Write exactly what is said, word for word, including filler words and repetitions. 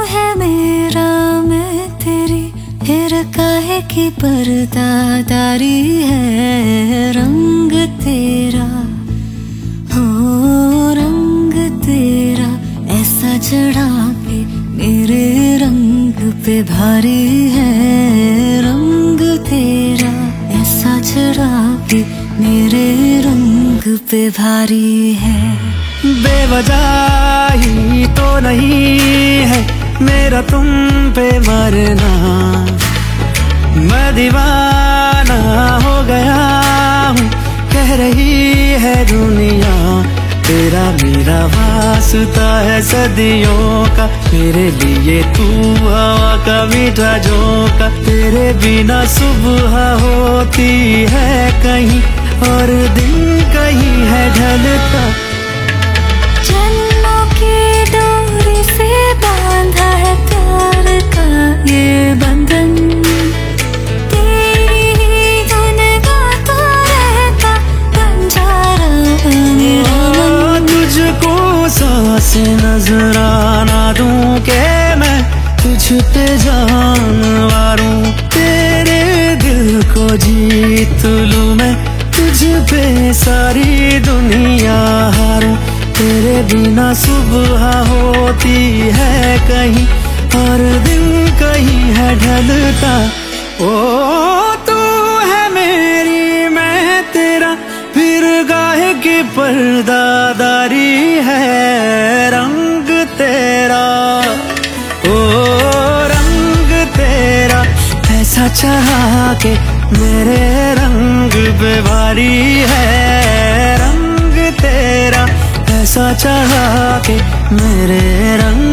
है मेरा मैं तेरी, फिर काहे की पर्दादारी है। रंग तेरा हो रंग तेरा ऐसा चढ़ा के मेरे रंग पे भारी है। रंग तेरा ऐसा चढ़ा के मेरे रंग पे भारी है। बेवजह ही तो नहीं है मेरा तुम पे मरना, मैं दीवाना हो गया हूँ कह रही है दुनिया। तेरा मेरा वास्ता है सदियों का, मेरे लिए तू हवा का मीठा झोंका। तेरे बिना सुबह होती है कहीं और दिन कहीं है ढलता। जन्मों की डोरी से बांधा है प्यार का ये बंधन, तेरी ही धुन गाता रहता बंजारा मेरा मन। तुझको सांस नजराना दूं के मैं तुझ पे जान वारूं, तेरे दिल को जीत लूं मैं तुझ पे सारी दुनिया हारूं। तेरे बिना सुबह होती है कहीं और दिन कहीं है ढलता। ओ तू है मेरी मैं तेरा, फिर गाहे की पर्दादारी है। रंग तेरा ओ रंग तेरा ऐसा चढ़ा के मेरे रंग पे भारी है। रंग तेरा ऐसा चढ़ा के मेरे रंग